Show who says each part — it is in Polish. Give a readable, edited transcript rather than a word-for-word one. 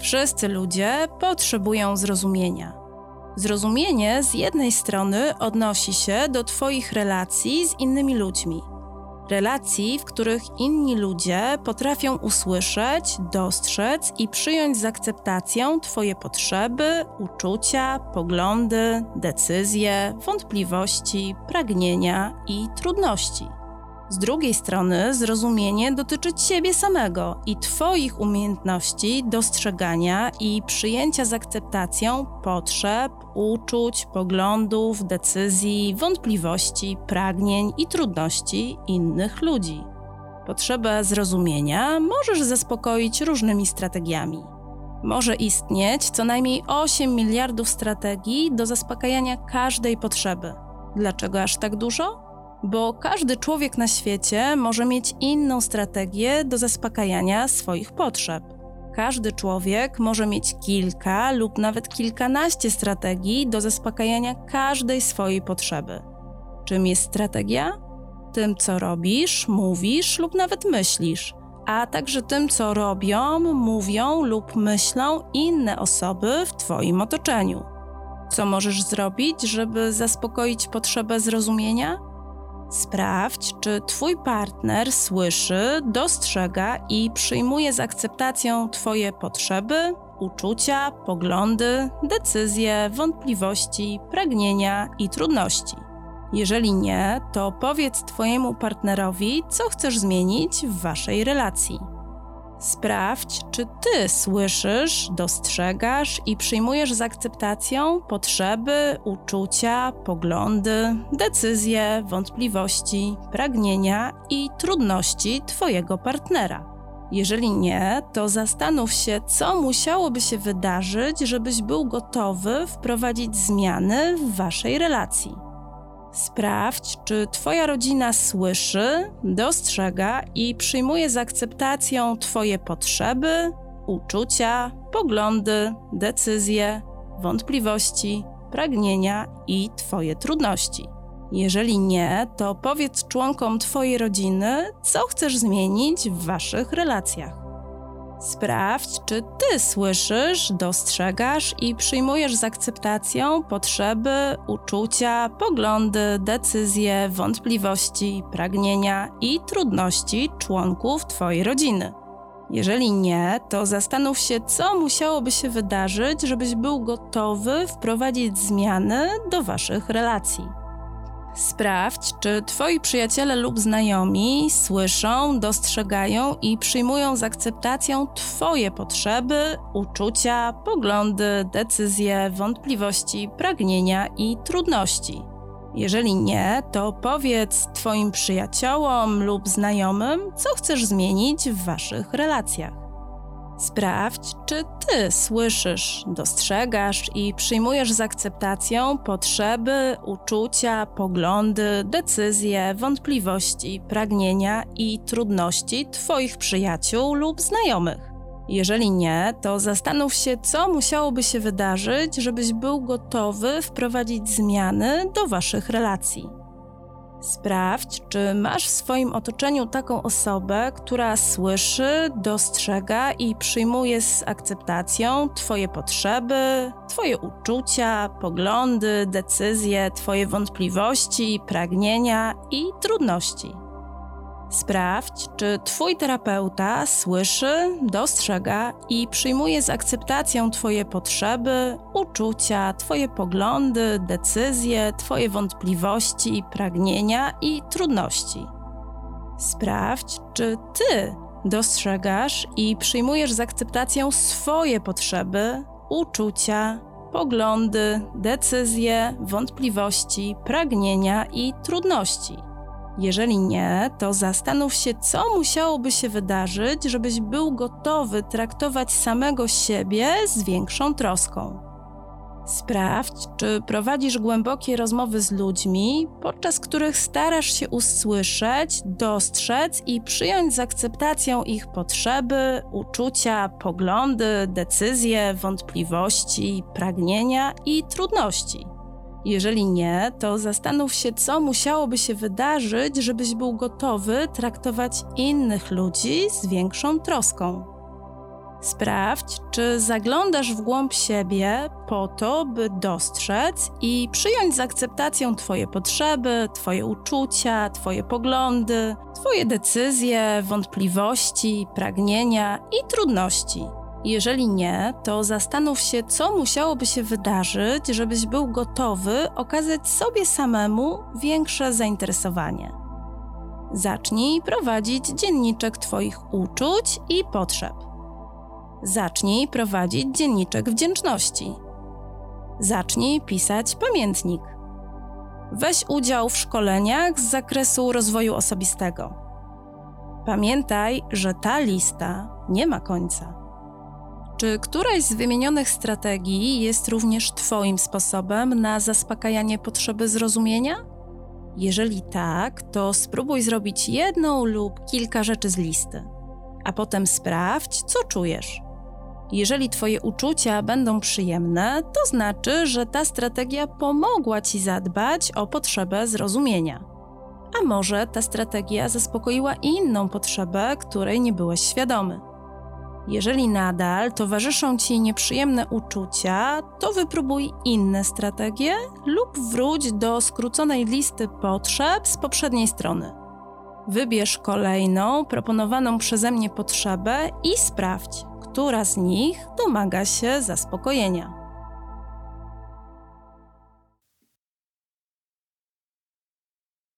Speaker 1: Wszyscy ludzie potrzebują zrozumienia. Zrozumienie z jednej strony odnosi się do Twoich relacji z innymi ludźmi. Relacji, w których inni ludzie potrafią usłyszeć, dostrzec i przyjąć z akceptacją Twoje potrzeby, uczucia, poglądy, decyzje, wątpliwości, pragnienia i trudności. Z drugiej strony zrozumienie dotyczy Ciebie samego i Twoich umiejętności dostrzegania i przyjęcia z akceptacją potrzeb, uczuć, poglądów, decyzji, wątpliwości, pragnień i trudności innych ludzi. Potrzebę zrozumienia możesz zaspokoić różnymi strategiami. Może istnieć co najmniej 8 miliardów strategii do zaspokajania każdej potrzeby. Dlaczego aż tak dużo? Bo każdy człowiek na świecie może mieć inną strategię do zaspokajania swoich potrzeb. Każdy człowiek może mieć kilka lub nawet kilkanaście strategii do zaspokajania każdej swojej potrzeby. Czym jest strategia? Tym, co robisz, mówisz lub nawet myślisz, a także tym, co robią, mówią lub myślą inne osoby w Twoim otoczeniu. Co możesz zrobić, żeby zaspokoić potrzebę zrozumienia? Sprawdź, czy Twój partner słyszy, dostrzega i przyjmuje z akceptacją Twoje potrzeby, uczucia, poglądy, decyzje, wątpliwości, pragnienia i trudności. Jeżeli nie, to powiedz Twojemu partnerowi, co chcesz zmienić w Waszej relacji. Sprawdź, czy Ty słyszysz, dostrzegasz i przyjmujesz z akceptacją potrzeby, uczucia, poglądy, decyzje, wątpliwości, pragnienia i trudności Twojego partnera. Jeżeli nie, to zastanów się, co musiałoby się wydarzyć, żebyś był gotowy wprowadzić zmiany w Waszej relacji. Sprawdź, czy Twoja rodzina słyszy, dostrzega i przyjmuje z akceptacją Twoje potrzeby, uczucia, poglądy, decyzje, wątpliwości, pragnienia i Twoje trudności. Jeżeli nie, to powiedz członkom Twojej rodziny, co chcesz zmienić w Waszych relacjach. Sprawdź, czy Ty słyszysz, dostrzegasz i przyjmujesz z akceptacją potrzeby, uczucia, poglądy, decyzje, wątpliwości, pragnienia i trudności członków Twojej rodziny. Jeżeli nie, to zastanów się, co musiałoby się wydarzyć, żebyś był gotowy wprowadzić zmiany do Waszych relacji. Sprawdź, czy Twoi przyjaciele lub znajomi słyszą, dostrzegają i przyjmują z akceptacją Twoje potrzeby, uczucia, poglądy, decyzje, wątpliwości, pragnienia i trudności. Jeżeli nie, to powiedz Twoim przyjaciołom lub znajomym, co chcesz zmienić w Waszych relacjach. Sprawdź, czy Ty słyszysz, dostrzegasz i przyjmujesz z akceptacją potrzeby, uczucia, poglądy, decyzje, wątpliwości, pragnienia i trudności Twoich przyjaciół lub znajomych. Jeżeli nie, to zastanów się, co musiałoby się wydarzyć, żebyś był gotowy wprowadzić zmiany do Waszych relacji. Sprawdź, czy masz w swoim otoczeniu taką osobę, która słyszy, dostrzega i przyjmuje z akceptacją Twoje potrzeby, Twoje uczucia, poglądy, decyzje, Twoje wątpliwości, pragnienia i trudności. Sprawdź, czy Twój terapeuta słyszy, dostrzega i przyjmuje z akceptacją Twoje potrzeby, uczucia, Twoje poglądy, decyzje, Twoje wątpliwości, pragnienia i trudności. Sprawdź, czy Ty dostrzegasz i przyjmujesz z akceptacją swoje potrzeby, uczucia, poglądy, decyzje, wątpliwości, pragnienia i trudności. Jeżeli nie, to zastanów się, co musiałoby się wydarzyć, żebyś był gotowy traktować samego siebie z większą troską. Sprawdź, czy prowadzisz głębokie rozmowy z ludźmi, podczas których starasz się usłyszeć, dostrzec i przyjąć z akceptacją ich potrzeby, uczucia, poglądy, decyzje, wątpliwości, pragnienia i trudności. Jeżeli nie, to zastanów się, co musiałoby się wydarzyć, żebyś był gotowy traktować innych ludzi z większą troską. Sprawdź, czy zaglądasz w głąb siebie po to, by dostrzec i przyjąć z akceptacją Twoje potrzeby, Twoje uczucia, Twoje poglądy, Twoje decyzje, wątpliwości, pragnienia i trudności. Jeżeli nie, to zastanów się, co musiałoby się wydarzyć, żebyś był gotowy okazać sobie samemu większe zainteresowanie. Zacznij prowadzić dzienniczek Twoich uczuć i potrzeb. Zacznij prowadzić dzienniczek wdzięczności. Zacznij pisać pamiętnik. Weź udział w szkoleniach z zakresu rozwoju osobistego. Pamiętaj, że ta lista nie ma końca. Czy któraś z wymienionych strategii jest również Twoim sposobem na zaspokajanie potrzeby zrozumienia? Jeżeli tak, to spróbuj zrobić jedną lub kilka rzeczy z listy, a potem sprawdź, co czujesz. Jeżeli Twoje uczucia będą przyjemne, to znaczy, że ta strategia pomogła Ci zadbać o potrzebę zrozumienia. A może ta strategia zaspokoiła inną potrzebę, której nie byłeś świadomy. Jeżeli nadal towarzyszą Ci nieprzyjemne uczucia, to wypróbuj inne strategie lub wróć do skróconej listy potrzeb z poprzedniej strony. Wybierz kolejną proponowaną przeze mnie potrzebę i sprawdź, która z nich domaga się zaspokojenia.